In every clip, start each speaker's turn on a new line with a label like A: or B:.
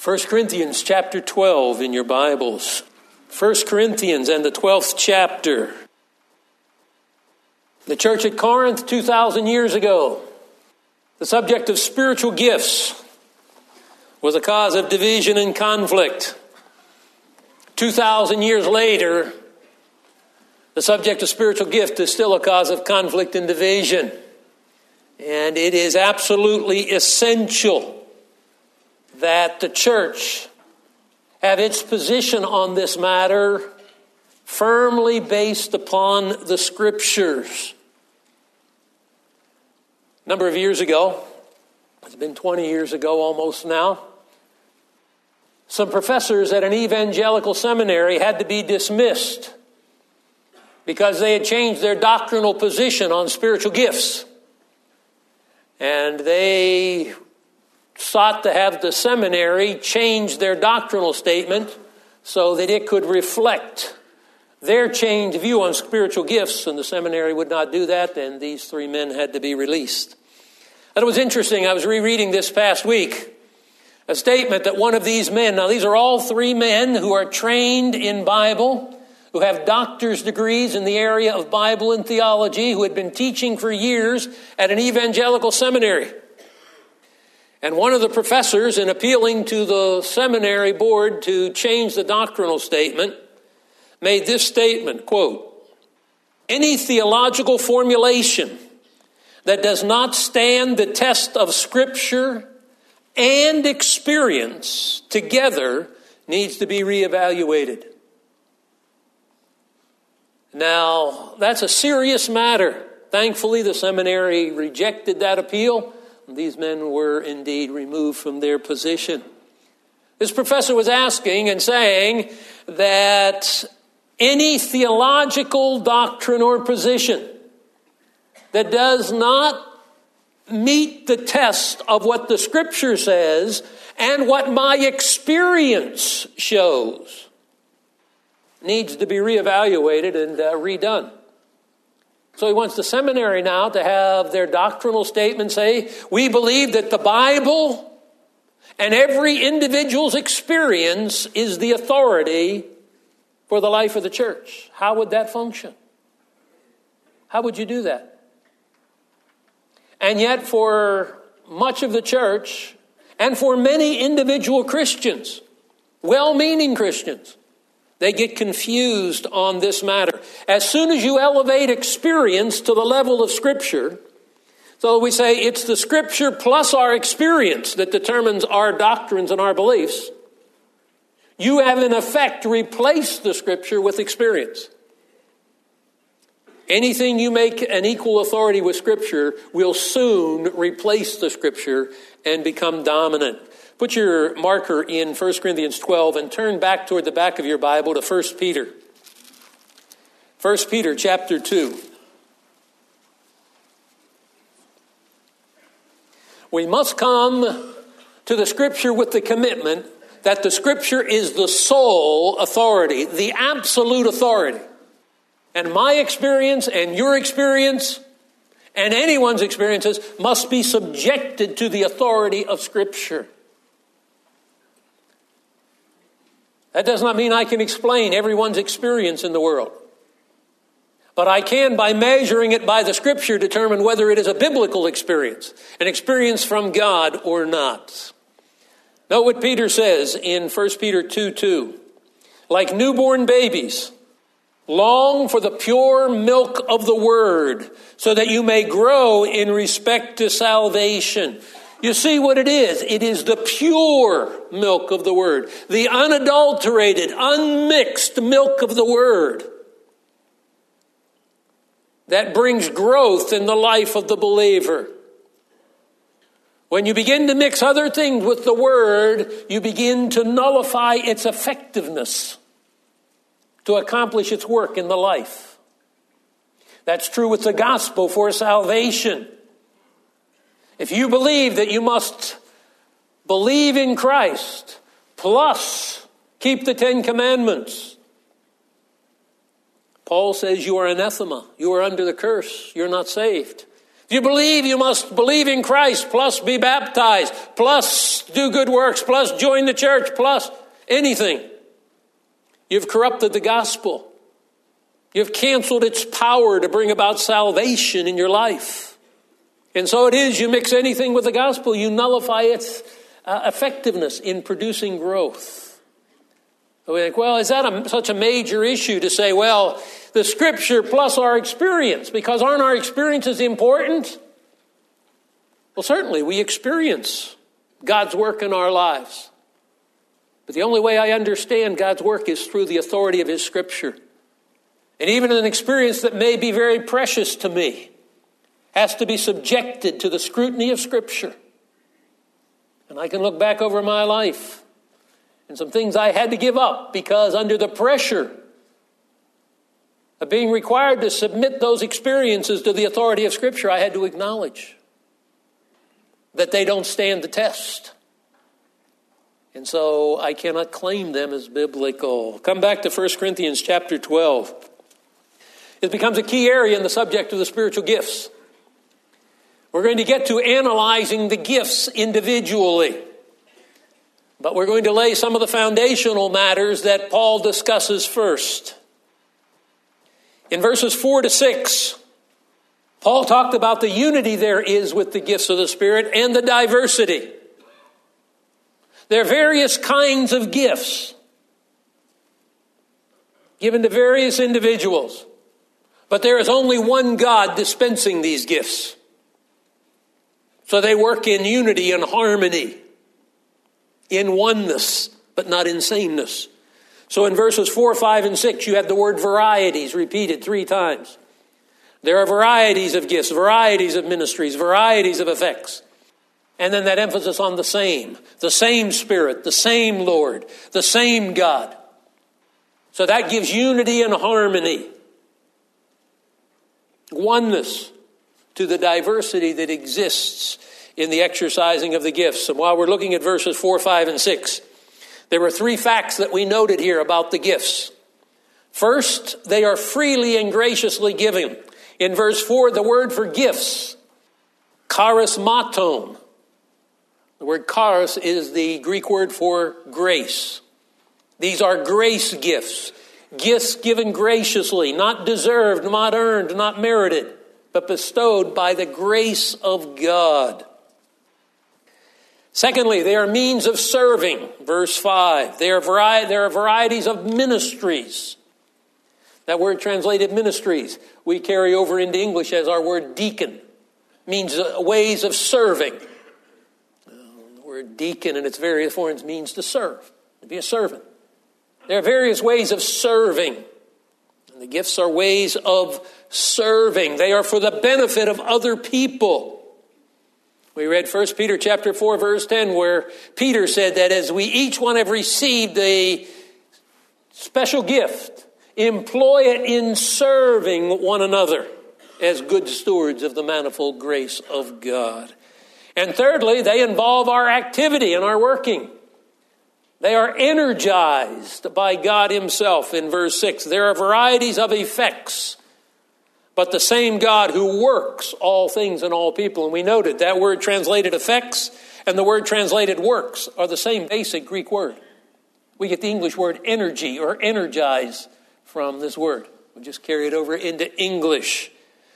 A: 1 Corinthians chapter 12 in your Bibles. 1 Corinthians and the 12th chapter. The church at Corinth 2,000 years ago, the subject of spiritual gifts was a cause of division and conflict. 2,000 years later, the subject of spiritual gift is still a cause of conflict and division. And it is absolutely essential that the church have its position on this matter firmly based upon the Scriptures. A number of years ago, it's been 20 years ago almost now, some professors at an evangelical seminary had to be dismissed because they had changed their doctrinal position on spiritual gifts. And they sought to have the seminary change their doctrinal statement so that it could reflect their changed view on spiritual gifts, and the seminary would not do that, and these three men had to be released. And it was interesting, I was rereading this past week, a statement that one of these men, now these are all three men who are trained in Bible, who have doctor's degrees in the area of Bible and theology, who had been teaching for years at an evangelical seminary. And one of the professors, in appealing to the seminary board to change the doctrinal statement, made this statement, quote, "Any theological formulation that does not stand the test of Scripture and experience together needs to be reevaluated." Now, that's a serious matter. Thankfully, the seminary rejected that appeal. These men were indeed removed from their position. This professor was asking and saying that any theological doctrine or position that does not meet the test of what the Scripture says and what my experience shows needs to be reevaluated and redone. So he wants the seminary now to have their doctrinal statement say, we believe that the Bible and every individual's experience is the authority for the life of the church. How would that function? How would you do that? And yet for much of the church and for many individual Christians, well-meaning Christians, they get confused on this matter. As soon as you elevate experience to the level of Scripture, so we say it's the Scripture plus our experience that determines our doctrines and our beliefs, you have in effect replaced the Scripture with experience. Anything you make an equal authority with Scripture will soon replace the Scripture and become dominant. Put your marker in 1 Corinthians 12 and turn back toward the back of your Bible to 1 Peter. 1 Peter chapter 2. We must come to the Scripture with the commitment that the Scripture is the sole authority, the absolute authority. And my experience and your experience and anyone's experiences must be subjected to the authority of Scripture. That does not mean I can explain everyone's experience in the world. But I can, by measuring it by the Scripture, determine whether it is a biblical experience, an experience from God or not. Note what Peter says in 1 Peter 2:2. Like newborn babies, long for the pure milk of the Word, so that you may grow in respect to salvation. You see what it is? It is the pure milk of the Word, the unadulterated, unmixed milk of the Word that brings growth in the life of the believer. When you begin to mix other things with the Word, you begin to nullify its effectiveness to accomplish its work in the life. That's true with the gospel for salvation. If you believe that you must believe in Christ, plus keep the 10 Commandments, Paul says you are anathema. You are under the curse. You're not saved. If You believe you must believe in Christ, plus be baptized, plus do good works, plus join the church, plus anything. You've corrupted the gospel. You've canceled its power to bring about salvation in your life. And so it is, you mix anything with the gospel, you nullify its effectiveness in producing growth. So we think, well, is that such a major issue to say, well, the Scripture plus our experience, because aren't our experiences important? Well, certainly we experience God's work in our lives. But the only way I understand God's work is through the authority of His Scripture. And even an experience that may be very precious to me has to be subjected to the scrutiny of Scripture. And I can look back over my life and some things I had to give up because under the pressure of being required to submit those experiences to the authority of Scripture, I had to acknowledge that they don't stand the test. And so I cannot claim them as biblical. Come back to 1 Corinthians chapter 12. It becomes a key area in the subject of the spiritual gifts. We're going to get to analyzing the gifts individually. But we're going to lay some of the foundational matters that Paul discusses first. In verses 4 to 6, Paul talked about the unity there is with the gifts of the Spirit and the diversity. There are various kinds of gifts given to various individuals. But there is only one God dispensing these gifts. So they work in unity and harmony, in oneness, but not in sameness. So in verses 4, 5, and 6, you have the word varieties repeated 3 times. There are varieties of gifts, varieties of ministries, varieties of effects. And then that emphasis on the same Spirit, the same Lord, the same God. So that gives unity and harmony, oneness to the diversity that exists in the exercising of the gifts. And while we're looking at verses 4, 5, and 6, there were 3 facts that we noted here about the gifts. First, they are freely and graciously given. In verse 4, the word for gifts, charismaton. The word charis is the Greek word for grace. These are grace gifts. Gifts given graciously, not deserved, not earned, not merited, but bestowed by the grace of God. Secondly, they are means of serving. Verse 5. There are varieties of ministries. That word translated ministries, we carry over into English as our word deacon. Means ways of serving. The word deacon in its various forms means to serve, to be a servant. There are various ways of serving. And the gifts are ways of serving. They are for the benefit of other people. We read 1 Peter chapter 4, verse 10, where Peter said that as we each one have received a special gift, employ it in serving one another as good stewards of the manifold grace of God. And thirdly, they involve our activity and our working. They are energized by God Himself in verse 6. There are varieties of effects, but the same God who works all things in all people. And we noted that word translated effects and the word translated works are the same basic Greek word. We get the English word energy or energize from this word. We'll just carry it over into English.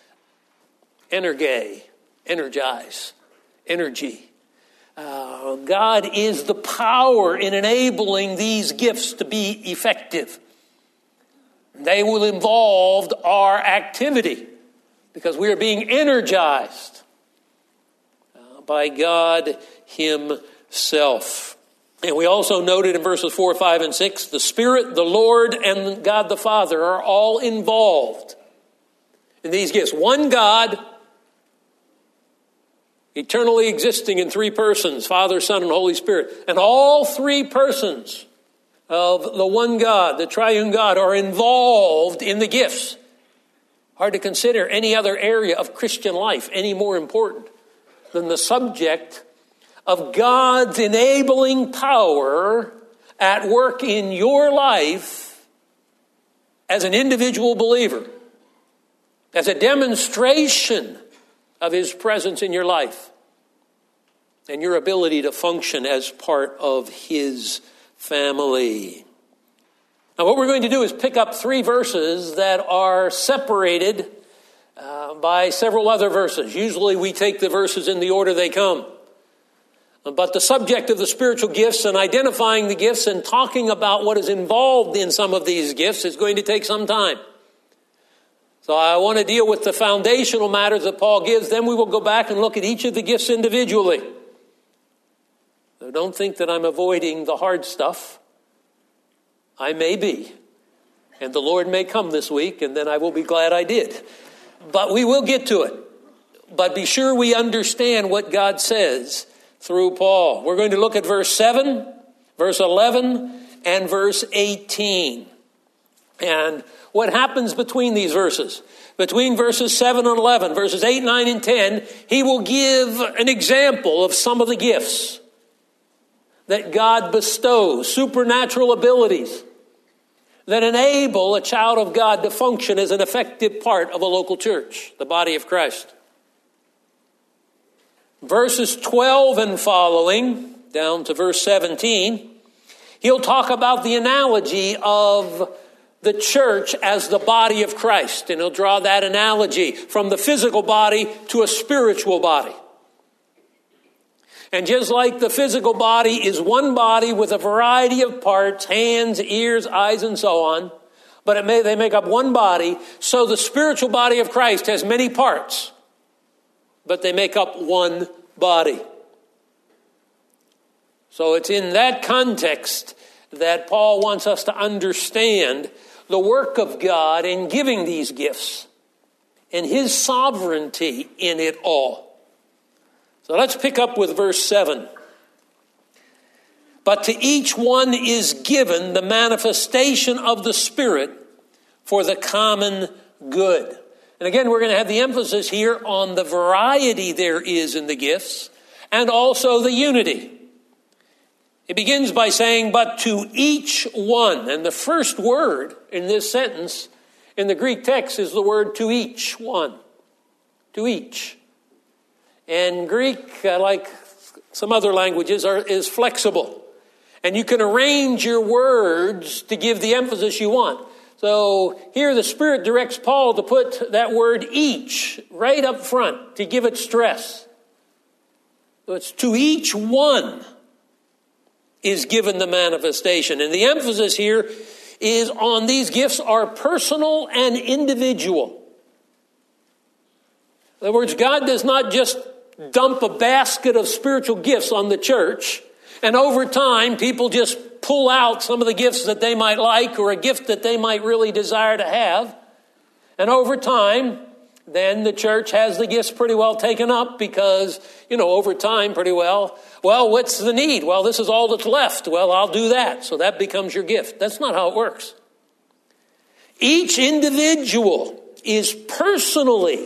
A: Energe, energize, energy. God is the power in enabling these gifts to be effective. They will involve our activity because we are being energized by God Himself. And we also noted in verses 4, 5, and 6, the Spirit, the Lord, and God the Father are all involved in these gifts. One God, eternally existing in 3 persons, Father, Son, and Holy Spirit. And all 3 persons of the one God, the triune God, are involved in the gifts. Hard to consider any other area of Christian life any more important than the subject of God's enabling power at work in your life as an individual believer, as a demonstration of His presence in your life and your ability to function as part of His family. Now, what we're going to do is pick up 3 verses that are separated by several other verses. Usually we take the verses in the order they come. But the subject of the spiritual gifts and identifying the gifts and talking about what is involved in some of these gifts is going to take some time. So I want to deal with the foundational matters that Paul gives. Then we will go back and look at each of the gifts individually. So don't think that I'm avoiding the hard stuff. I may be. And the Lord may come this week, and then I will be glad I did. But we will get to it. But be sure we understand what God says through Paul. We're going to look at verse 7, verse 11, and verse 18. And what happens between these verses? Between verses 7 and 11, verses 8, 9, and 10, he will give an example of some of the gifts that God bestows, supernatural abilities that enable a child of God to function as an effective part of a local church, the body of Christ. Verses 12 and following, down to verse 17, he'll talk about the analogy of the church as the body of Christ. And he'll draw that analogy from the physical body to a spiritual body. And just like the physical body is one body with a variety of parts, hands, ears, eyes, and so on, but they make up one body, so the spiritual body of Christ has many parts, but they make up one body. So it's in that context that Paul wants us to understand the work of God in giving these gifts and His sovereignty in it all. So let's pick up with verse 7. But to each one is given the manifestation of the Spirit for the common good. And again, we're going to have the emphasis here on the variety there is in the gifts and also the unity. It begins by saying, but to each one. And the first word in this sentence in the Greek text is the word to each one. To each. And Greek, like some other languages, is flexible. And you can arrange your words to give the emphasis you want. So here the Spirit directs Paul to put that word each right up front to give it stress. So it's to each one is given the manifestation. And the emphasis here is on these gifts are personal and individual. In other words, God does not just dump a basket of spiritual gifts on the church, and over time people just pull out some of the gifts that they might like or a gift that they might really desire to have. And over time, then the church has the gifts pretty well taken up because, over time pretty well, what's the need? Well, this is all that's left. Well, I'll do that. So that becomes your gift. That's not how it works. Each individual is personally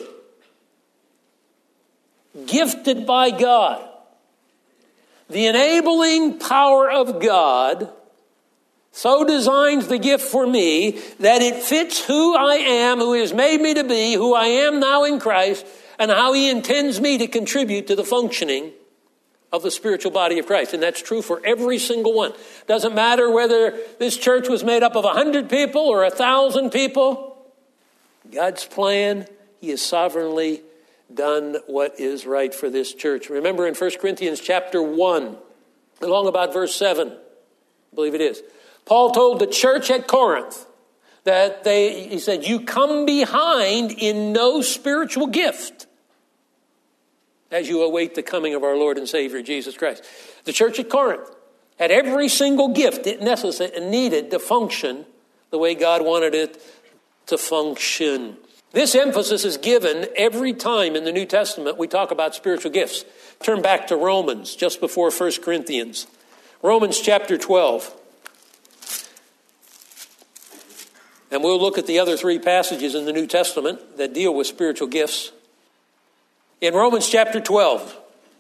A: gifted by God. The enabling power of God so designs the gift for me that it fits who I am, who He has made me to be, who I am now in Christ, and how He intends me to contribute to the functioning of the spiritual body of Christ. And that's true for every single one. Doesn't matter whether this church was made up of 100 people or 1,000 people. God's plan, He has sovereignly done what is right for this church. Remember in 1 Corinthians chapter 1, along about verse 7, I believe it is, Paul told the church at Corinth that he said, you come behind in no spiritual gift as you await the coming of our Lord and Savior, Jesus Christ. The church at Corinth had every single gift it needed to function the way God wanted it to function. This emphasis is given every time in the New Testament we talk about spiritual gifts. Turn back to Romans, just before 1 Corinthians. Romans chapter 12. And we'll look at the other 3 passages in the New Testament that deal with spiritual gifts. In Romans chapter 12,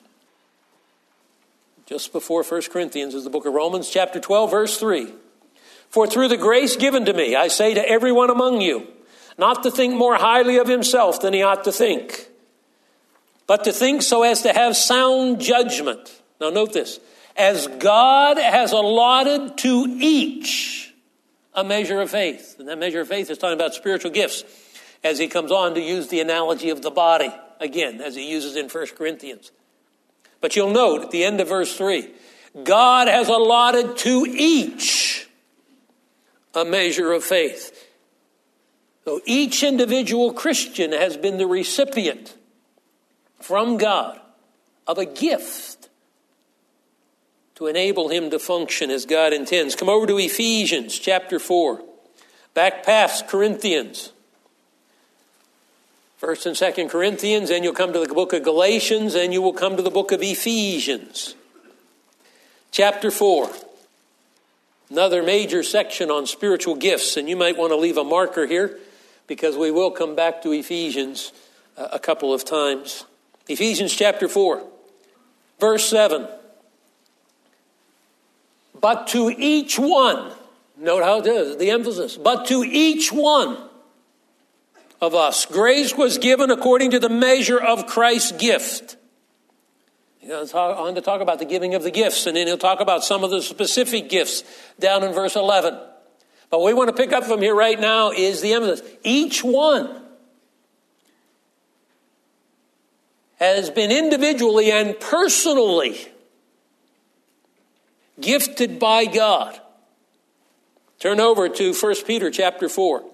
A: just before 1 Corinthians is the book of Romans, chapter 12, verse 3. For through the grace given to me, I say to everyone among you, not to think more highly of himself than he ought to think, but to think so as to have sound judgment. Now note this. As God has allotted to each a measure of faith. And that measure of faith is talking about spiritual gifts, as he comes on to use the analogy of the body, again, as he uses in 1 Corinthians. But you'll note at the end of verse 3, God has allotted to each a measure of faith. So each individual Christian has been the recipient from God of a gift to enable him to function as God intends. Come over to Ephesians chapter 4. Back past Corinthians. 1st and 2nd Corinthians, and you'll come to the book of Galatians, and you will come to the book of Ephesians. Chapter 4. Another major section on spiritual gifts, and you might want to leave a marker here because we will come back to Ephesians a couple of times. Ephesians chapter 4, verse 7. But to each one, note how it is, the emphasis, but to each one of us, grace was given according to the measure of Christ's gift. He's on to talk about the giving of the gifts, and then he'll talk about some of the specific gifts down in verse 11. But what we want to pick up from here right now is the emphasis. Each one has been individually and personally gifted by God. Turn over to 1 Peter chapter 4.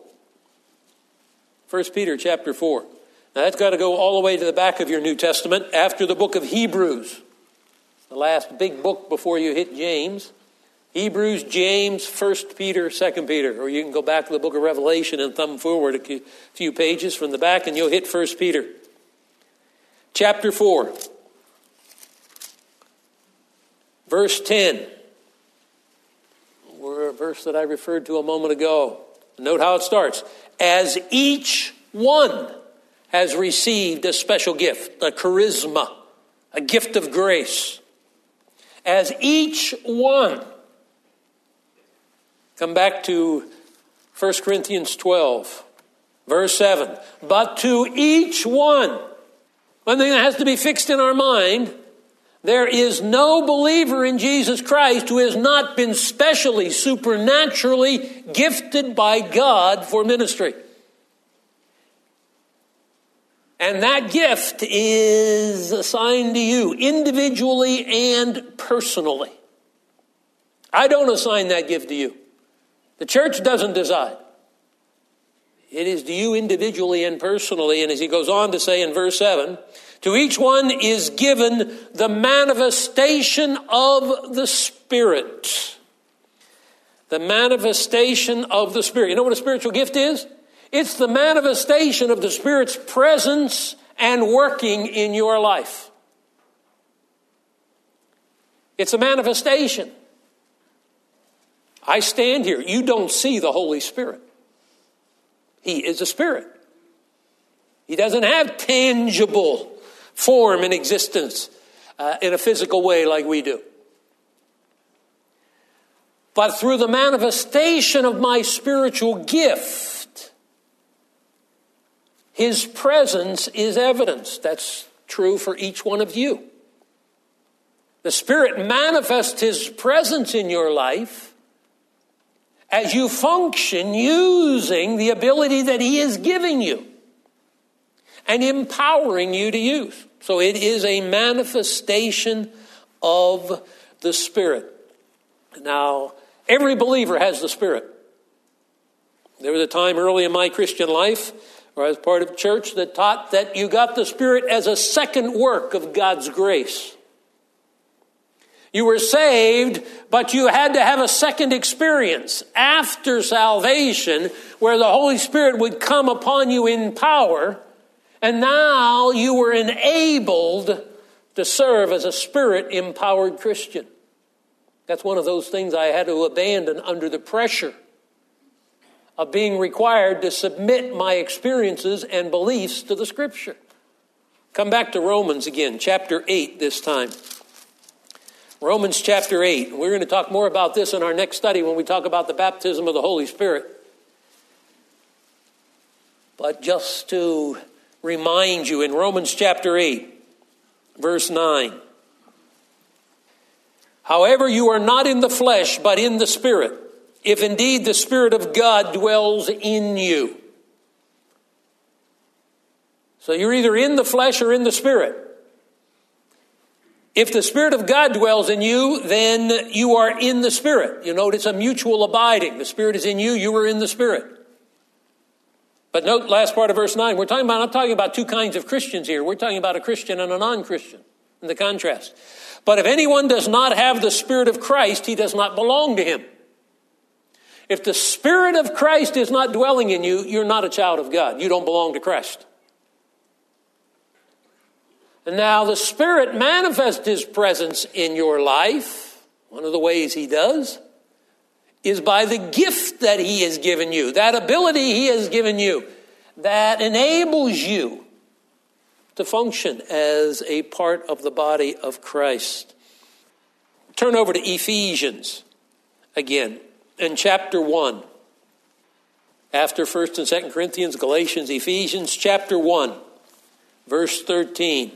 A: 1 Peter chapter 4. Now that's got to go all the way to the back of your New Testament after the book of Hebrews. The last big book before you hit James. Hebrews, James, 1 Peter, 2 Peter. Or you can go back to the book of Revelation and thumb forward a few pages from the back and you'll hit 1 Peter. Chapter 4. Verse 10. A verse that I referred to a moment ago. Note how it starts. As each one has received a special gift, a charisma, a gift of grace. As each one. Come back to 1 Corinthians 12, verse 7. But to each one. One thing that has to be fixed in our mind, there is no believer in Jesus Christ who has not been specially, supernaturally gifted by God for ministry. And that gift is assigned to you individually and personally. I don't assign that gift to you. The church doesn't decide. It is to you individually and personally. And as he goes on to say in verse 7, to each one is given the manifestation of the Spirit. The manifestation of the Spirit. You know what a spiritual gift is? It's the manifestation of the Spirit's presence and working in your life. It's a manifestation. I stand here. You don't see the Holy Spirit. He is a spirit. He doesn't have tangible form and existence in a physical way like we do. But through the manifestation of my spiritual gift, His presence is evidence. That's true for each one of you. The Spirit manifests His presence in your life as you function using the ability that He is giving you and empowering you to use. So it is a manifestation of the Spirit. Now, every believer has the Spirit. There was a time early in my Christian life where I was part of a church that taught that you got the Spirit as a second work of God's grace. You were saved, but you had to have a second experience after salvation where the Holy Spirit would come upon you in power, and now you were enabled to serve as a Spirit-empowered Christian. That's one of those things I had to abandon under the pressure of being required to submit my experiences and beliefs to the Scripture. Come back to Romans again, chapter 8 this time. Romans chapter 8. We're going to talk more about this in our next study when we talk about the baptism of the Holy Spirit. But just to remind you, in Romans chapter 8, Verse 9. However, you are not in the flesh, but in the Spirit, if indeed the Spirit of God dwells in you. So you're either in the flesh or in the Spirit. If the Spirit of God dwells in you, then you are in the Spirit. You note it's a mutual abiding. The Spirit is in you, you are in the Spirit. But note last part of verse 9. I'm not talking about two kinds of Christians here. We're talking about a Christian and a non-Christian in the contrast. But if anyone does not have the Spirit of Christ, he does not belong to him. If the Spirit of Christ is not dwelling in you, you're not a child of God. You don't belong to Christ. And now the Spirit manifests His presence in your life. One of the ways He does is by the gift that He has given you, that ability He has given you, that enables you to function as a part of the body of Christ. Turn over to Ephesians again in chapter 1. After 1st and 2nd Corinthians, Galatians, Ephesians chapter 1, verse 13.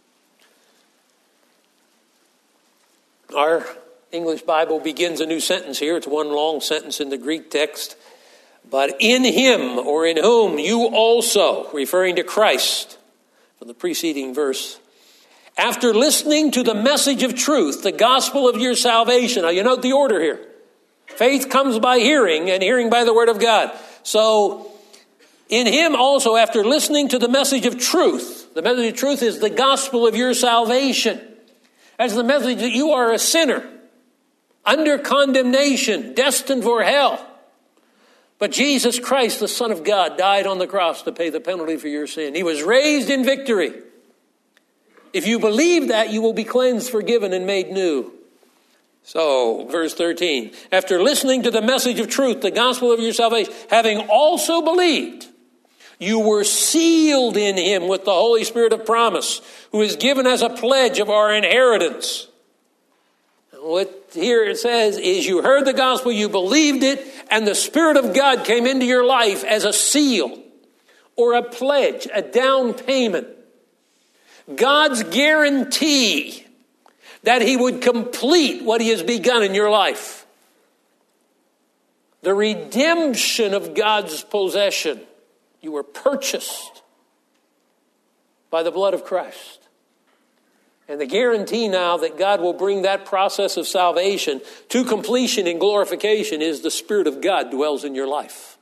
A: Our English Bible begins a new sentence here. It's one long sentence in the Greek text. But in Him, or in whom, you also, referring to Christ, from the preceding verse, after listening to the message of truth, the gospel of your salvation. Now you note the order here. Faith comes by hearing, and hearing by the word of God. So, in Him also, after listening to the message of truth, the message of truth is the gospel of your salvation. That's the message that you are a sinner, under condemnation, destined for hell. But Jesus Christ, the Son of God, died on the cross to pay the penalty for your sin. He was raised in victory. If you believe that, you will be cleansed, forgiven, and made new. So, verse 13, after listening to the message of truth, the gospel of your salvation, having also believed, you were sealed in Him with the Holy Spirit of promise, who is given as a pledge of our inheritance. What here it says is you heard the gospel, you believed it, and the Spirit of God came into your life as a seal or a pledge, a down payment. God's guarantee that He would complete what He has begun in your life. The redemption of God's possession. You were purchased by the blood of Christ. And the guarantee now that God will bring that process of salvation to completion in glorification is the Spirit of God dwells in your life.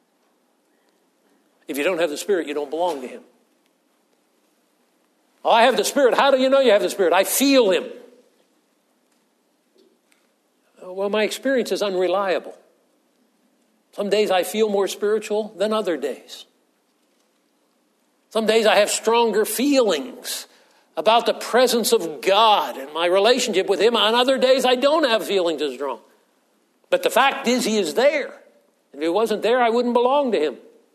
A: If you don't have the Spirit, you don't belong to Him. Oh, I have the Spirit. How do you know you have the Spirit? I feel Him. Well, my experience is unreliable. Some days I feel more spiritual than other days. Some days I have stronger feelings about the presence of God and my relationship with Him. On other days I don't have feelings as strong. But the fact is He is there. If He wasn't there, I wouldn't belong to Him.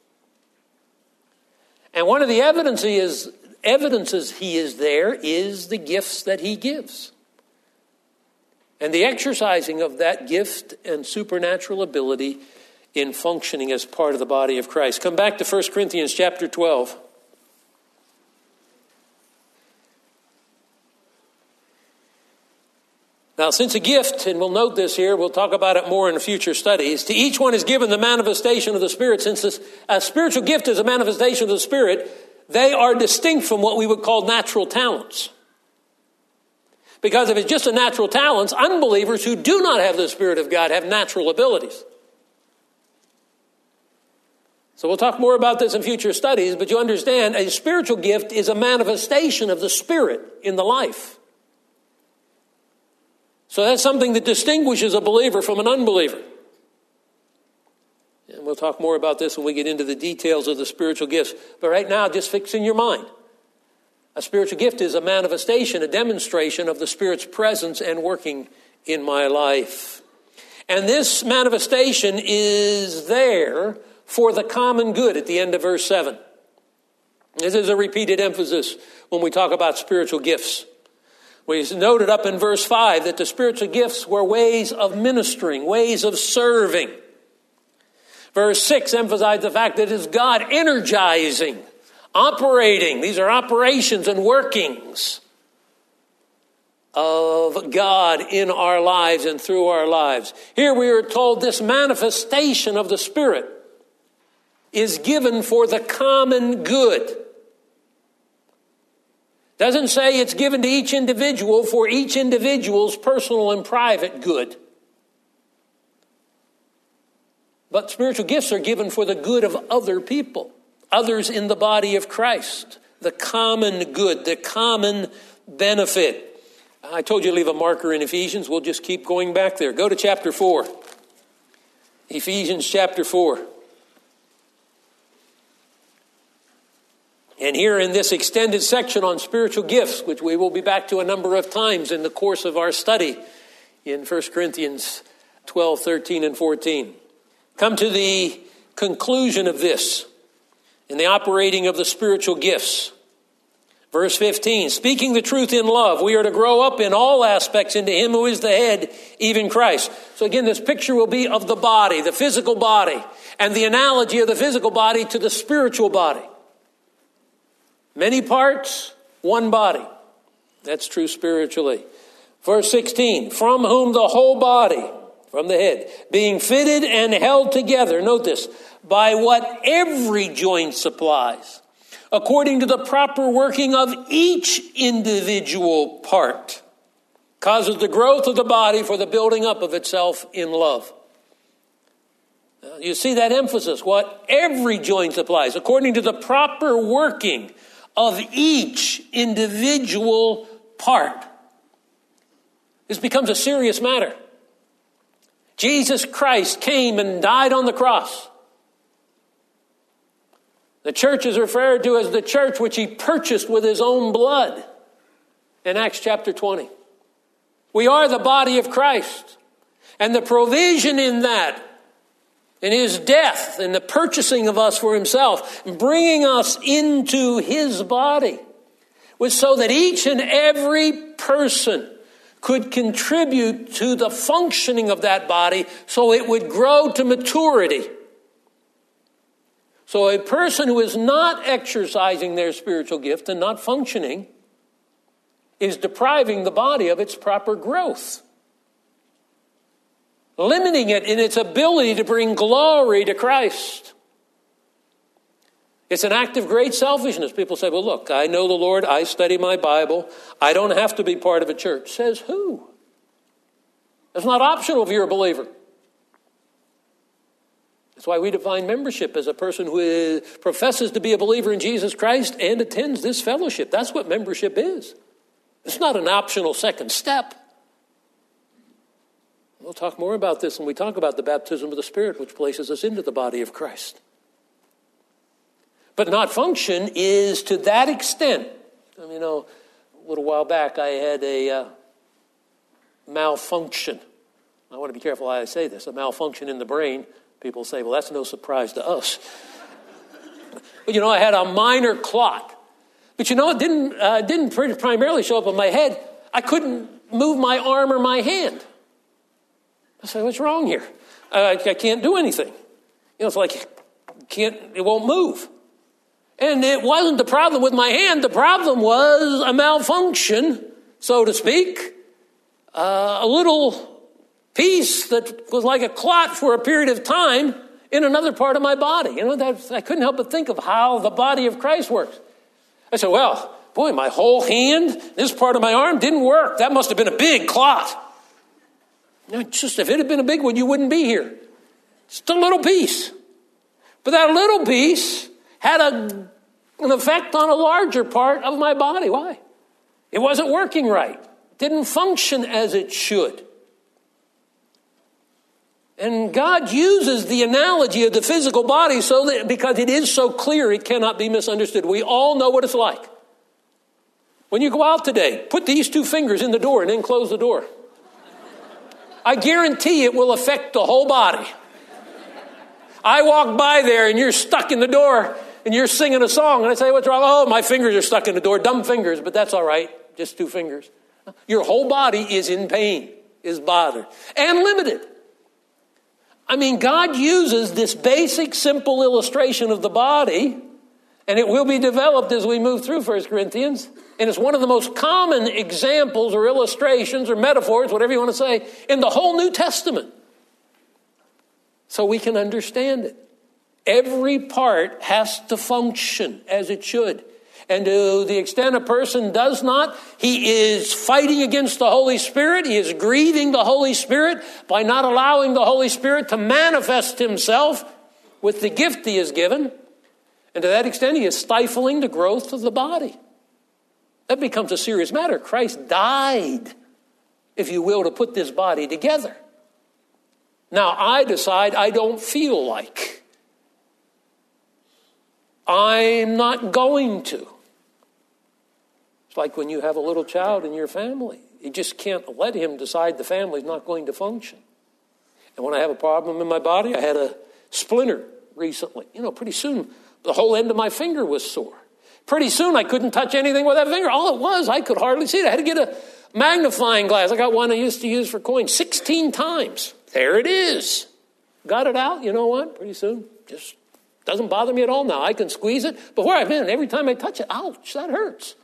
A: And one of the evidences He is there is the gifts that He gives. And the exercising of that gift and supernatural ability in functioning as part of the body of Christ. Come back to 1 Corinthians chapter 12. Now, since a gift, and we'll note this here, we'll talk about it more in future studies, to each one is given the manifestation of the Spirit. Since a spiritual gift is a manifestation of the Spirit, they are distinct from what we would call natural talents. Because if it's just a natural talents, unbelievers who do not have the Spirit of God have natural abilities. So we'll talk more about this in future studies, but you understand a spiritual gift is a manifestation of the Spirit in the life. So that's something that distinguishes a believer from an unbeliever. And we'll talk more about this when we get into the details of the spiritual gifts. But right now, just fix in your mind. A spiritual gift is a manifestation, a demonstration of the Spirit's presence and working in my life. And this manifestation is there for the common good at the end of verse 7. This is a repeated emphasis when we talk about spiritual gifts. We noted up in verse 5 that the spiritual gifts were ways of ministering, ways of serving. Verse 6 emphasized the fact that it is God energizing, operating. These are operations and workings of God in our lives and through our lives. Here we are told this manifestation of the Spirit is given for the common good. Doesn't say it's given to each individual for each individual's personal and private good. But spiritual gifts are given for the good of other people, others in the body of Christ, the common good, the common benefit. I told you to leave a marker in Ephesians. We'll just keep going back there. Go to chapter 4. Ephesians chapter 4. And here in this extended section on spiritual gifts, which we will be back to a number of times in the course of our study in 1 Corinthians 12, 13, and 14, come to the conclusion of this in the operating of the spiritual gifts. Verse 15, speaking the truth in love, we are to grow up in all aspects into him who is the head, even Christ. So again, this picture will be of the body, the physical body, and the analogy of the physical body to the spiritual body. Many parts, one body. That's true spiritually. Verse 16, from whom the whole body, from the head, being fitted and held together, note this, by what every joint supplies, according to the proper working of each individual part, causes the growth of the body for the building up of itself in love. You see that emphasis, what every joint supplies, according to the proper working of each individual part. This becomes a serious matter. Jesus Christ came and died on the cross. The church is referred to as the church which he purchased with his own blood in Acts chapter 20. We are the body of Christ. And the provision in that, in his death and the purchasing of us for himself, bringing us into his body, was so that each and every person could contribute to the functioning of that body so it would grow to maturity. So a person who is not exercising their spiritual gift and not functioning is depriving the body of its proper growth, limiting it in its ability to bring glory to Christ. It's an act of great selfishness. People say, well, look, I know the Lord. I study my Bible. I don't have to be part of a church. Says who? It's not optional if you're a believer. That's why we define membership as a person who professes to be a believer in Jesus Christ and attends this fellowship. That's what membership is. It's not an optional second step. We'll talk more about this when we talk about the baptism of the Spirit, which places us into the body of Christ. But not function is to that extent. A little while back I had a malfunction. I want to be careful how I say this. A malfunction in the brain. People say, well, that's no surprise to us. But I had a minor clot. But it didn't primarily show up on my head. I couldn't move my arm or my hand. I said, what's wrong here? I can't do anything. It's like it won't move. And it wasn't the problem with my hand. The problem was a malfunction, so to speak. A little piece that was like a clot for a period of time in another part of my body. I couldn't help but think of how the body of Christ works. I said, well, boy, my whole hand, this part of my arm didn't work. That must have been a big clot. Just if it had been a big one, you wouldn't be here. Just a little piece. But that little piece had an effect on a larger part of my body. Why? It wasn't working right. It didn't function as it should. And God uses the analogy of the physical body because it is so clear it cannot be misunderstood. We all know what it's like. When you go out today, put these two fingers in the door and then close the door. I guarantee it will affect the whole body. I walk by there and you're stuck in the door and you're singing a song and I say, what's wrong? Oh, my fingers are stuck in the door. Dumb fingers, but that's all right. Just two fingers. Your whole body is in pain, is bothered, and limited. God uses this basic, simple illustration of the body And it will be developed as we move through 1 Corinthians. And it's one of the most common examples or illustrations or metaphors, whatever you want to say, in the whole New Testament. So we can understand it. Every part has to function as it should. And to the extent a person does not, he is fighting against the Holy Spirit. He is grieving the Holy Spirit by not allowing the Holy Spirit to manifest himself with the gift he is given. And to that extent, he is stifling the growth of the body. That becomes a serious matter. Christ died, if you will, to put this body together. Now, I decide I don't feel like. I'm not going to. It's like when you have a little child in your family. You just can't let him decide the family's not going to function. And when I have a problem in my body, I had a splinter recently. Pretty soon, the whole end of my finger was sore. Pretty soon, I couldn't touch anything with that finger. All it was, I could hardly see it. I had to get a magnifying glass. I got one I used to use for coins 16 times. There it is. Got it out. You know what? Pretty soon, just doesn't bother me at all now. I can squeeze it. But where I've been, every time I touch it, ouch, that hurts.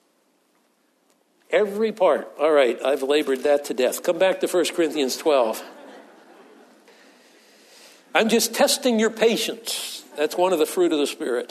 A: Every part. All right, I've labored that to death. Come back to 1 Corinthians 12. I'm just testing your patience. That's one of the fruit of the Spirit.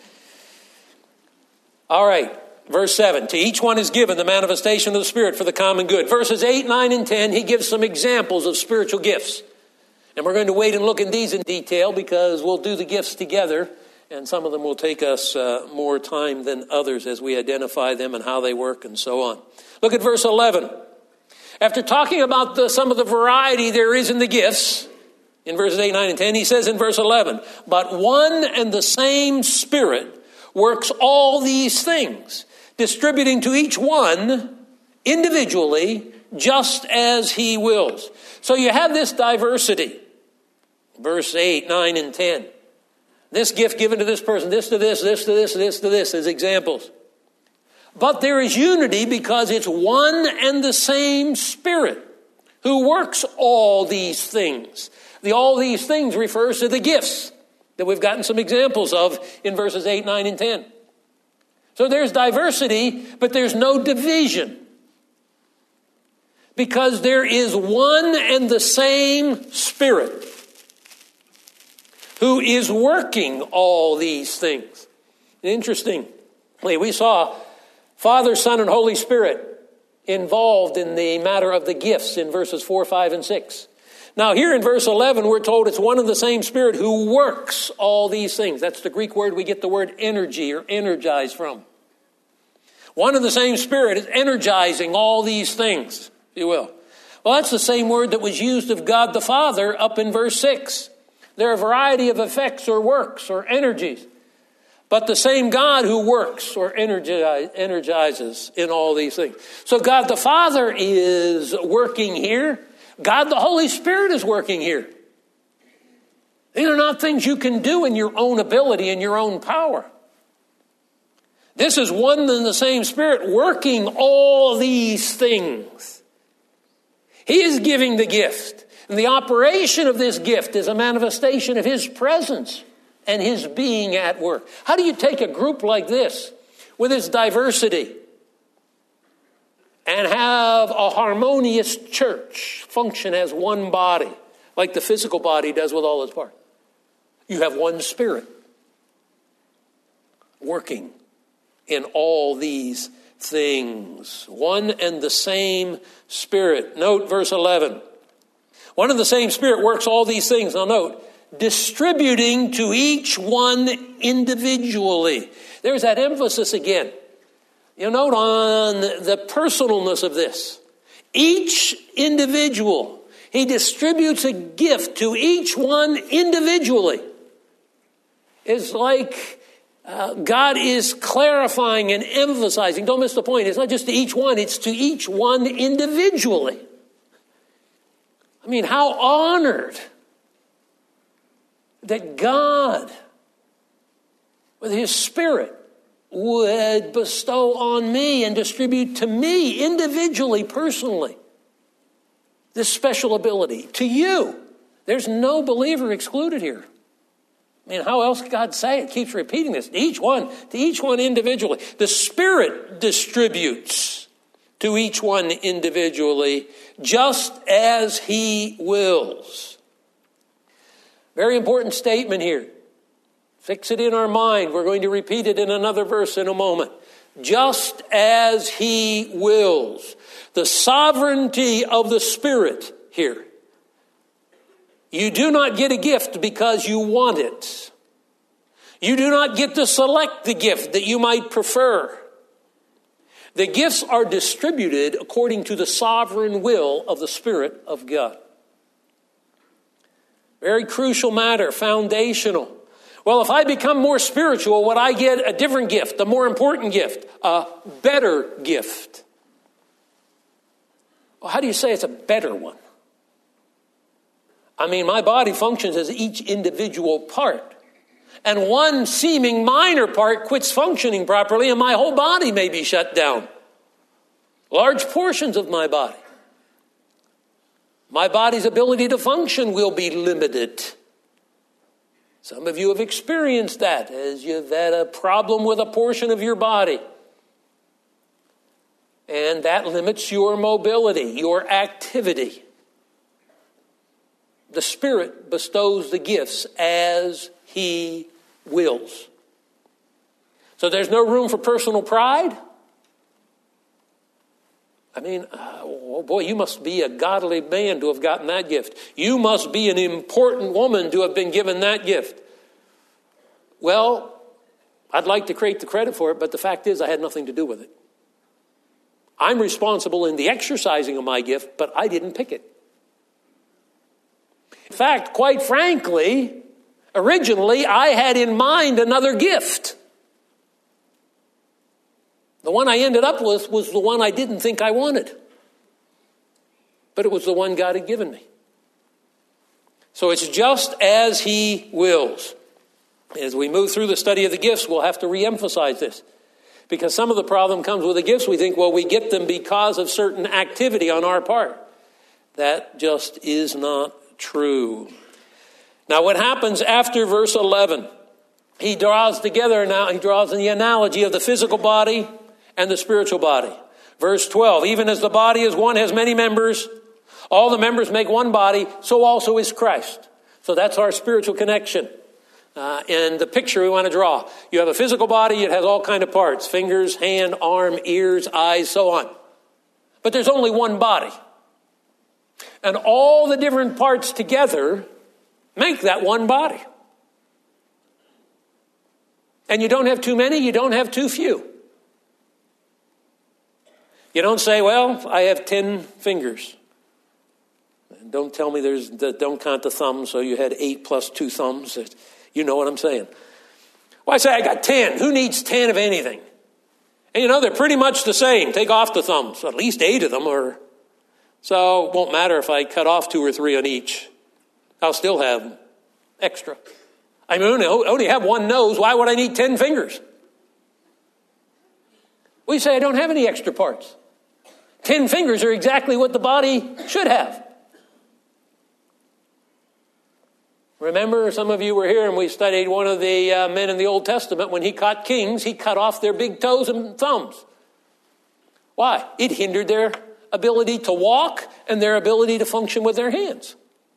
A: All right, verse 7. To each one is given the manifestation of the Spirit for the common good. Verses 8, 9, and 10, he gives some examples of spiritual gifts. And we're going to wait and look at these in detail because we'll do the gifts together. And some of them will take us more time than others as we identify them and how they work and so on. Look at verse 11. After talking about some of the variety there is in the gifts, in verses 8, 9, and 10, he says in verse 11, but one and the same Spirit works all these things, distributing to each one individually just as he wills. So you have this diversity. Verse 8, 9, and 10. This gift given to this person, this to this, this to this, this to this as examples. But there is unity because it's one and the same Spirit who works all these things. The all these things refers to the gifts that we've gotten some examples of in verses 8, 9, and 10. So there's diversity, but there's no division. Because there is one and the same Spirit who is working all these things. Interestingly, we saw Father, Son, and Holy Spirit involved in the matter of the gifts in verses 4, 5, and 6. Now here in verse 11, we're told it's one and the same Spirit who works all these things. That's the Greek word we get the word energy or energize from. One and the same Spirit is energizing all these things, if you will. Well, that's the same word that was used of God the Father up in verse 6. There are a variety of effects or works or energies. But the same God who works or energizes in all these things. So God the Father is working here. God the Holy Spirit is working here. These are not things you can do in your own ability and your own power. This is one and the same Spirit working all these things. He is giving the gift. And the operation of this gift is a manifestation of His presence and His being at work. How do you take a group like this with its diversity and have a harmonious church function as one body, like the physical body does with all its parts? You have one Spirit working in all these things. One and the same Spirit. Note verse 11. One and the same Spirit works all these things. Now note, distributing to each one individually. There's that emphasis again. You note on the personalness of this. Each individual, He distributes a gift to each one individually. It's like God is clarifying and emphasizing. Don't miss the point. It's not just to each one. It's to each one individually. I mean, how honored that God, with His Spirit, would bestow on me and distribute to me individually, personally, this special ability. To you. There's no believer excluded here. I mean, how else could God say it? Keeps repeating this. To each one individually. The Spirit distributes to each one individually, just as He wills. Very important statement here. Fix it in our mind. We're going to repeat it in another verse in a moment. Just as He wills. The sovereignty of the Spirit here. You do not get a gift because you want it. You do not get to select the gift that you might prefer. The gifts are distributed according to the sovereign will of the Spirit of God. Very crucial matter, foundational. Well, if I become more spiritual, would I get a different gift, a more important gift, a better gift? Well, how do you say it's a better one? I mean, my body functions as each individual part. And one seeming minor part quits functioning properly and my whole body may be shut down. Large portions of my body. My body's ability to function will be limited. Some of you have experienced that as you've had a problem with a portion of your body. And that limits your mobility, your activity. The Spirit bestows the gifts as He wills. So there's no room for personal pride. I mean, oh boy, you must be a godly man to have gotten that gift. You must be an important woman to have been given that gift. Well, I'd like to create the credit for it, but the fact is I had nothing to do with it. I'm responsible in the exercising of my gift, but I didn't pick it. In fact, quite frankly, originally I had in mind another gift. The one I ended up with was the one I didn't think I wanted. But it was the one God had given me. So it's just as He wills. As we move through the study of the gifts, we'll have to reemphasize this. Because some of the problem comes with the gifts. We think, well, we get them because of certain activity on our part. That just is not true. Now, what happens after verse 11? He draws together now, he draws the analogy of the physical body and the spiritual body. Verse 12, even as the body is one, has many members, all the members make one body, so also is Christ. So that's our spiritual connection. And the picture we want to draw. You have a physical body, it has all kinds of parts. Fingers, hand, arm, ears, eyes, so on. But there's only one body. And all the different parts together make that one body. And you don't have too many, you don't have too few. You don't say, well, I have 10 fingers. Don't tell me don't count the thumbs, so you had 8 plus 2 thumbs. You know what I'm saying. Well, I say I got 10. Who needs 10 of anything? And they're pretty much the same. Take off the thumbs. At least 8 of them are. So it won't matter if I cut off 2 or 3 on each. I'll still have extra. I mean, I only have one nose. Why would I need 10 fingers? We say I don't have any extra parts. 10 fingers are exactly what the body should have. Remember, some of you were here and we studied one of the men in the Old Testament. When he caught kings, he cut off their big toes and thumbs. Why? It hindered their ability to walk and their ability to function with their hands.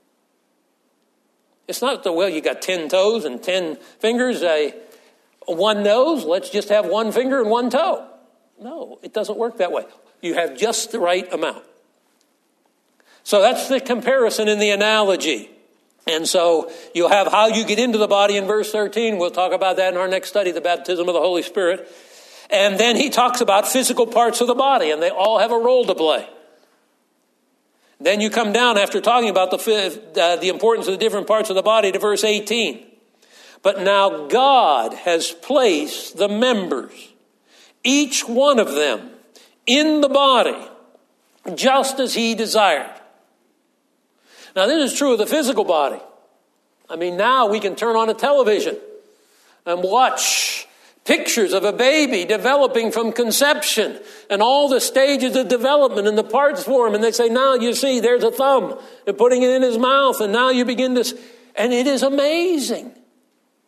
A: It's not that, well, you got 10 toes and 10 fingers, one nose, let's just have 1 finger and 1 toe. No, it doesn't work that way. You have just the right amount. So that's the comparison in the analogy. And so you'll have how you get into the body in verse 13. We'll talk about that in our next study, the baptism of the Holy Spirit. And then he talks about physical parts of the body, and they all have a role to play. Then you come down after talking about the importance of the different parts of the body to verse 18. But now God has placed the members, each one of them, in the body, just as he desired. Now, this is true of the physical body. I mean, now we can turn on a television and watch pictures of a baby developing from conception and all the stages of development and the parts form. And they say, now you see, there's a thumb. They're putting it in his mouth. And now you begin to... And it is amazing.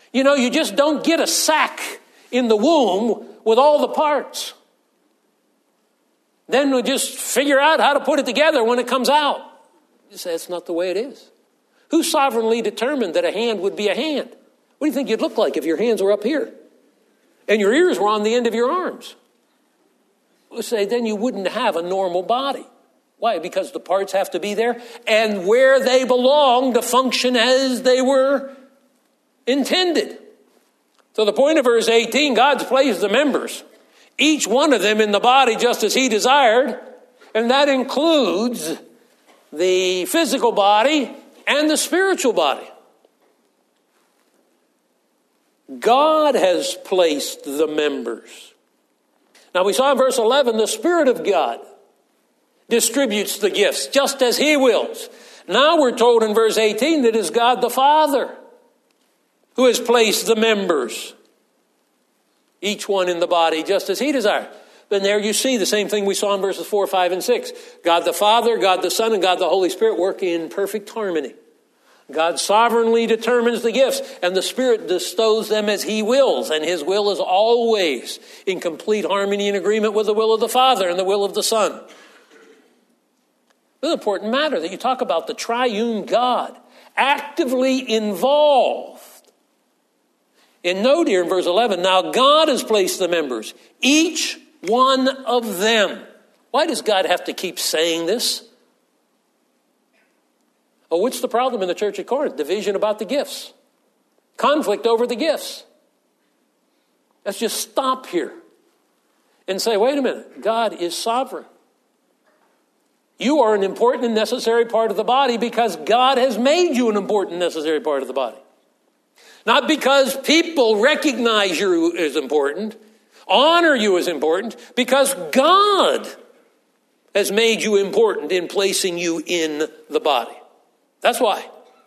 A: You know, you just don't get a sack in the womb with all the parts. Then we just figure out how to put it together when it comes out. You say, that's not the way it is. Who sovereignly determined that a hand would be a hand? What do you think you'd look like if your hands were up here and your ears were on the end of your arms? We'll say, then you wouldn't have a normal body. Why? Because the parts have to be there and where they belong to function as they were intended. So the point of verse 18, God's placed the members, each one of them in the body just as he desired, and that includes the physical body and the spiritual body. God has placed the members. Now we saw in verse 11, the Spirit of God distributes the gifts just as he wills. Now we're told in verse 18 that it's God the Father who has placed the members, each one in the body just as he desired. Then there you see the same thing we saw in verses 4, 5, and 6. God the Father, God the Son, and God the Holy Spirit work in perfect harmony. God sovereignly determines the gifts, and the Spirit bestows them as he wills, and his will is always in complete harmony and agreement with the will of the Father and the will of the Son. It's an important matter that you talk about the triune God actively involved. And note here in verse 11, now God has placed the members, each one of them. Why does God have to keep saying this? Oh, what's the problem in the church at Corinth? Division about the gifts. Conflict over the gifts. Let's just stop here and say, wait a minute, God is sovereign. You are an important and necessary part of the body because God has made you an important and necessary part of the body. Not because people recognize you as important, honor you as important, because God has made you important in placing you in the body. That's why.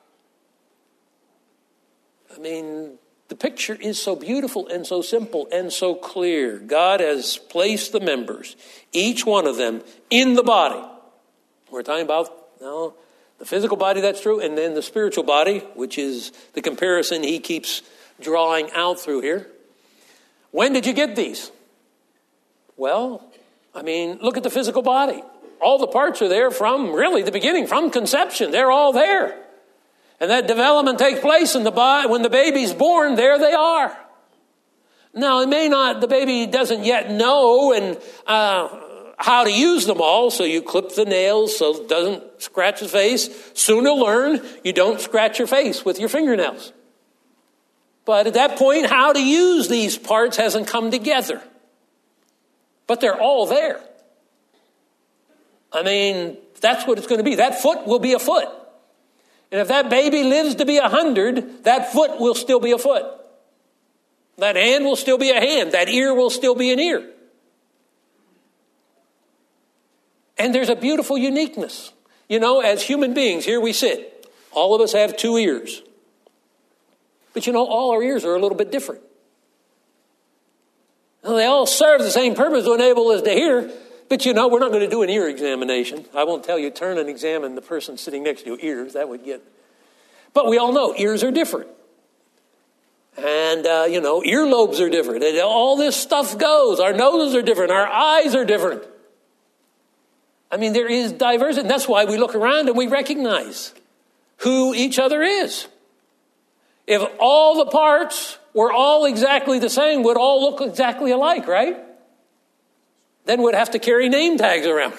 A: I mean, the picture is so beautiful and so simple and so clear. God has placed the members, each one of them, in the body. We're talking about now the physical body, that's true, and then the spiritual body, which is the comparison he keeps drawing out through here. When did you get these? Well, I mean, look at the physical body. All the parts are there from really the beginning, from conception. They're all there. And that development takes place in the body. When the baby's born, there they are. Now, the baby doesn't yet know how to use them all, so you clip the nails so it doesn't scratch his face. Soon he'll learn you don't scratch your face with your fingernails. But at that point, how to use these parts hasn't come together. But they're all there. I mean, that's what it's going to be. That foot will be a foot. And if that baby lives to be 100, that foot will still be a foot. That hand will still be a hand. That ear will still be an ear. And there's a beautiful uniqueness. You know, as human beings, here we sit. All of us have 2 ears. But you know, all our ears are a little bit different. Well, they all serve the same purpose to enable us to hear. But you know, we're not going to do an ear examination. I won't tell you, turn and examine the person sitting next to you ears. That would get... But we all know ears are different. And, earlobes are different. And all this stuff goes. Our noses are different. Our eyes are different. I mean, there is diversity. And that's why we look around and we recognize who each other is. If all the parts were all exactly the same, would all look exactly alike, right? Then we'd have to carry name tags around.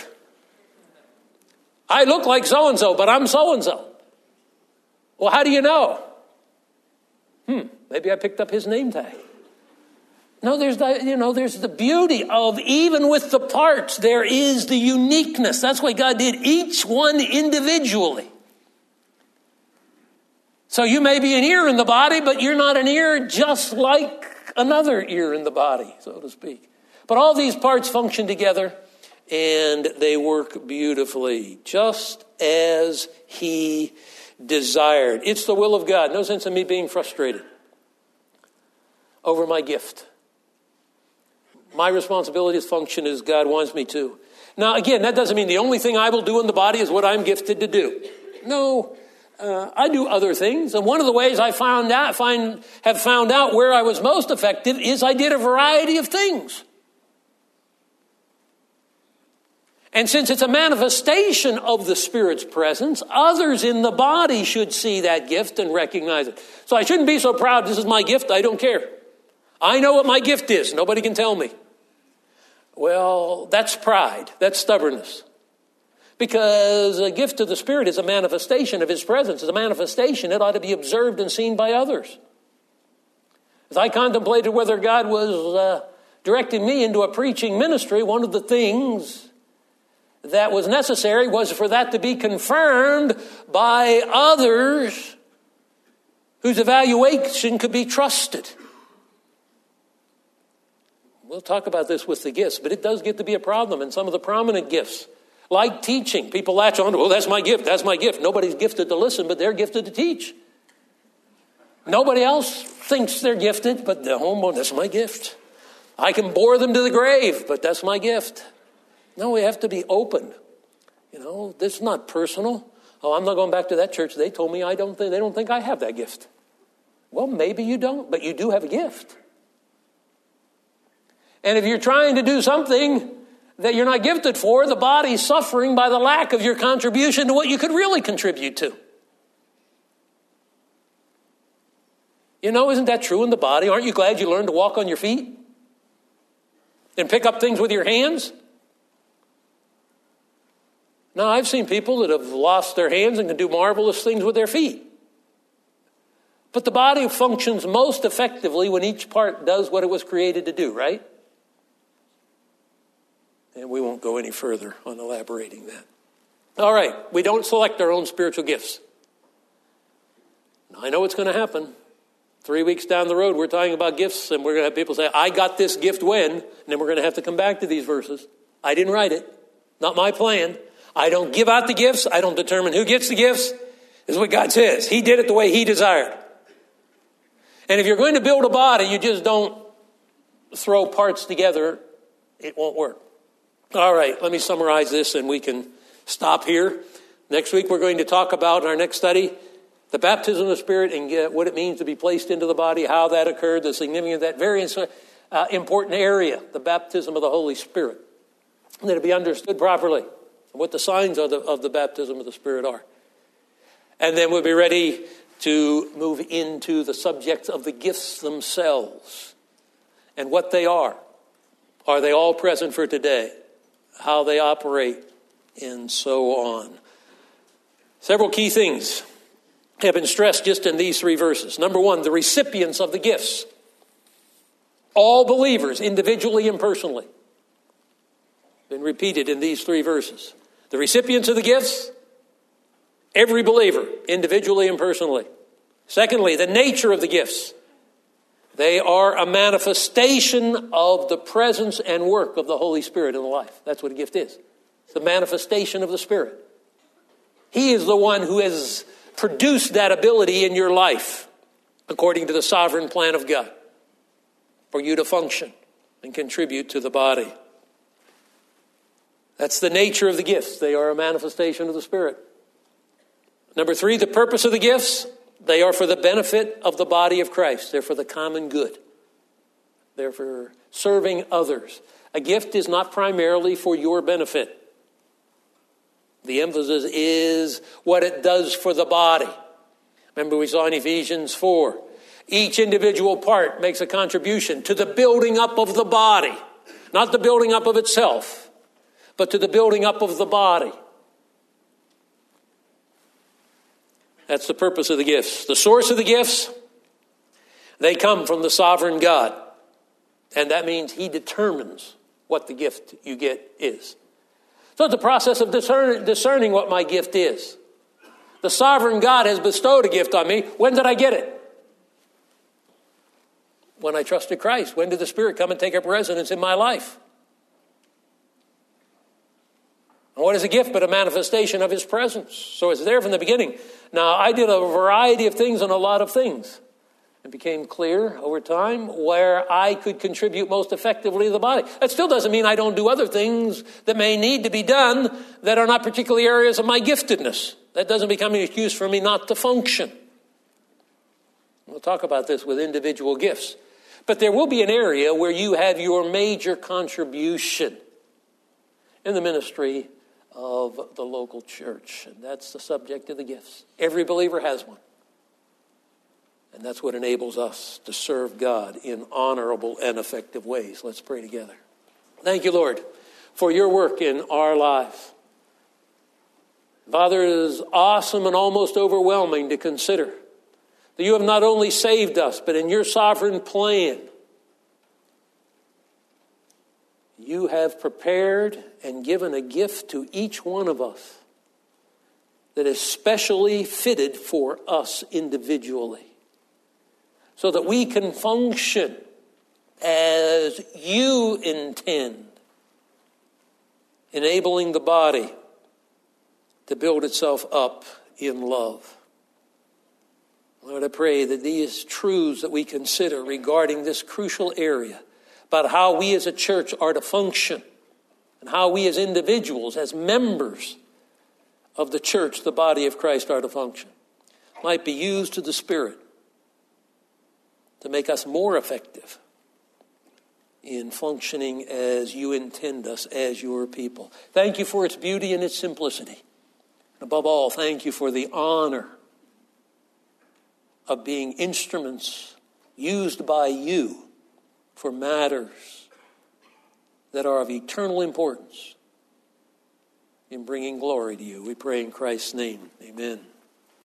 A: I look like so-and-so, but I'm so-and-so. Well, how do you know? Maybe I picked up his name tag. No, there's the beauty of even with the parts, there is the uniqueness. That's why God did each one individually. So you may be an ear in the body, but you're not an ear just like another ear in the body, so to speak. But all these parts function together and they work beautifully, just as he desired. It's the will of God. No sense in me being frustrated over my gift. My responsibility is function as God wants me to. Now, again, that doesn't mean the only thing I will do in the body is what I'm gifted to do. No, I do other things. And one of the ways I have found out where I was most effective is I did a variety of things. And since it's a manifestation of the Spirit's presence, others in the body should see that gift and recognize it. So I shouldn't be so proud, this is my gift, I don't care. I know what my gift is, nobody can tell me. Well, that's pride, that's stubbornness. Because a gift of the Spirit is a manifestation of His presence. It's a manifestation, it ought to be observed and seen by others. As I contemplated whether God was directing me into a preaching ministry, one of the things that was necessary was for that to be confirmed by others whose evaluation could be trusted. We'll talk about this with the gifts, but it does get to be a problem in some of the prominent gifts. Like teaching. People latch on to, well, that's my gift, that's my gift. Nobody's gifted to listen, but they're gifted to teach. Nobody else thinks they're gifted, but that's my gift. I can bore them to the grave, but that's my gift. No, we have to be open. This is not personal. Oh, I'm not going back to that church. They told me they don't think I have that gift. Well, maybe you don't, but you do have a gift. And if you're trying to do something that you're not gifted for, the body's suffering by the lack of your contribution to what you could really contribute to. Isn't that true in the body? Aren't you glad you learned to walk on your feet? And pick up things with your hands? Now, I've seen people that have lost their hands and can do marvelous things with their feet. But the body functions most effectively when each part does what it was created to do, right? And we won't go any further on elaborating that. All right, we don't select our own spiritual gifts. Now, I know what's going to happen. 3 weeks down the road, we're talking about gifts, and we're going to have people say, I got this gift when? And then we're going to have to come back to these verses. I didn't write it. Not my plan. I don't give out the gifts. I don't determine who gets the gifts. This is what God says. He did it the way He desired. And if you're going to build a body, you just don't throw parts together. It won't work. All right, let me summarize this and we can stop here. Next week we're going to talk about, in our next study, the baptism of the Spirit and what it means to be placed into the body, how that occurred, the significance of that very important area, the baptism of the Holy Spirit. And that it be understood properly, what the signs of the baptism of the Spirit are. And then we'll be ready to move into the subjects of the gifts themselves and what they are. Are they all present for today? How they operate, and so on. Several key things have been stressed just in these 3 verses. Number 1, the recipients of the gifts. All believers, individually and personally. Been repeated in these 3 verses. The recipients of the gifts, every believer, individually and personally. Secondly, the nature of the gifts. They are a manifestation of the presence and work of the Holy Spirit in the life. That's what a gift is. It's the manifestation of the Spirit. He is the one who has produced that ability in your life according to the sovereign plan of God for you to function and contribute to the body. That's the nature of the gifts. They are a manifestation of the Spirit. Number 3, the purpose of the gifts. They are for the benefit of the body of Christ. They're for the common good. They're for serving others. A gift is not primarily for your benefit. The emphasis is what it does for the body. Remember we saw in Ephesians 4, each individual part makes a contribution to the building up of the body. Not the building up of itself, but to the building up of the body. That's the purpose of the gifts. The source of the gifts, they come from the sovereign God. And that means He determines what the gift you get is. So it's a process of discerning what my gift is. The sovereign God has bestowed a gift on me. When did I get it? When I trusted Christ. When did the Spirit come and take up residence in my life? And what is a gift but a manifestation of His presence? So it's there from the beginning. Now, I did a variety of things on a lot of things. It became clear over time where I could contribute most effectively to the body. That still doesn't mean I don't do other things that may need to be done that are not particularly areas of my giftedness. That doesn't become an excuse for me not to function. We'll talk about this with individual gifts. But there will be an area where you have your major contribution in the ministry of the local church. And that's the subject of the gifts. Every believer has one. And that's what enables us to serve God in honorable and effective ways. Let's pray together. Thank you, Lord, for your work in our lives. Father, it is awesome and almost overwhelming to consider that you have not only saved us, but in your sovereign plan, you have prepared and given a gift to each one of us that is specially fitted for us individually, so that we can function as you intend, enabling the body to build itself up in love. Lord, I pray that these truths that we consider regarding this crucial area about how we as a church are to function and how we as individuals, as members of the church, the body of Christ, are to function, might be used to the Spirit to make us more effective in functioning as you intend us as your people. Thank you for its beauty and its simplicity. Above all, thank you for the honor of being instruments used by you for matters that are of eternal importance in bringing glory to you. We pray in Christ's name. Amen.